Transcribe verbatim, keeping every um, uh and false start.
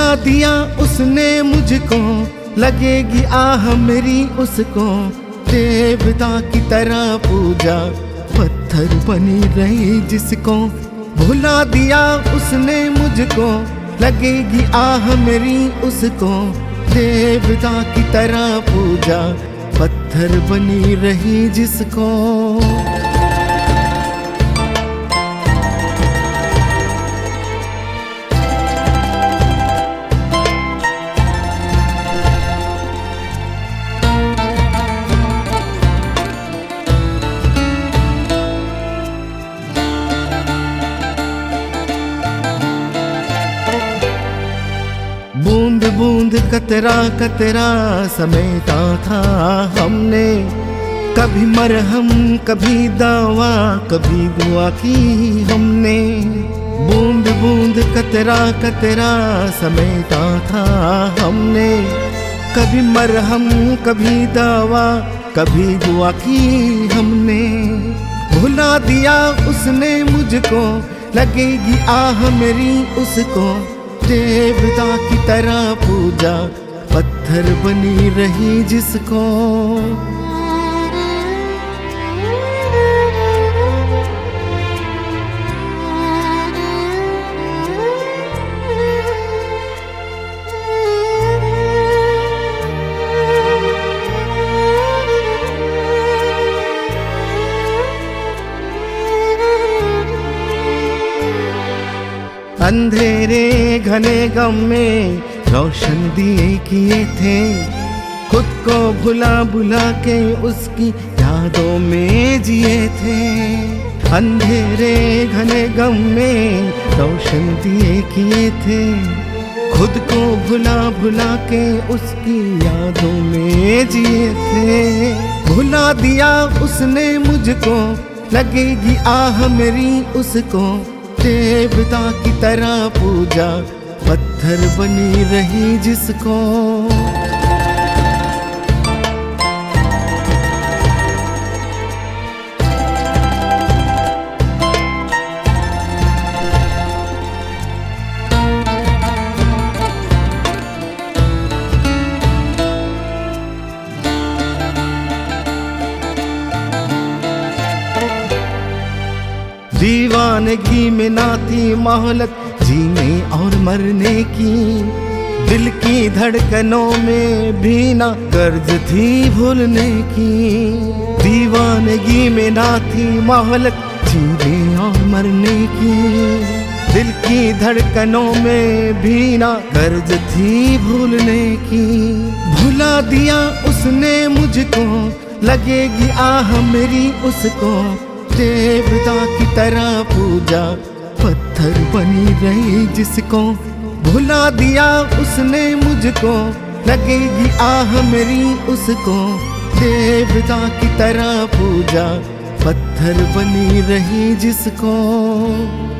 भुला दिया उसने मुझको, लगेगी आह मेरी उसको। देवता की तरह पूजा, पत्थर बनी रही जिसको। भुला दिया उसने मुझको, लगेगी आह मेरी उसको। देवता की तरह पूजा, पत्थर बनी रही जिसको। बूंद बूंद कतरा कतरा समेटा था हमने। कभी मरहम कभी दवा, कभी दुआ की हमने। बूंद बूंद कतरा कतरा समेटा था हमने। कभी मरहम कभी दवा, कभी दुआ की हमने। भुला दिया उसने मुझको, लगेगी आह मेरी उसको। देवता की तरह पूजा, पत्थर बनी रही जिसको। अंधेरे घने गम में रोशन दिए किए थे। खुद को भुला भुला के उसकी यादों में जिए थे। अंधेरे घने गम में रोशन दिए किए थे। खुद को भुला भुला के उसकी यादों में जिए थे। भुला दिया उसने मुझको, लगेगी आह मेरी उसको। देवता की तरह पूजा, पत्थर बनी रही जिसको। दीवानगी में ना थी मोहलत जीने और मरने की। दिल की धड़कनों में भी ना गर्ज थी भूलने की। दीवानगी में ना थी मोहलत जीने और मरने की। दिल की धड़कनों में भी ना गर्ज थी भूलने की। भुला दिया उसने मुझको, लगेगी आह मेरी उसको। देवता की तरह पूजा, पत्थर बनी रही जिसको। भुला दिया उसने मुझको, लगेगी आह मेरी उसको। देवता की तरह पूजा, पत्थर बनी रही जिसको।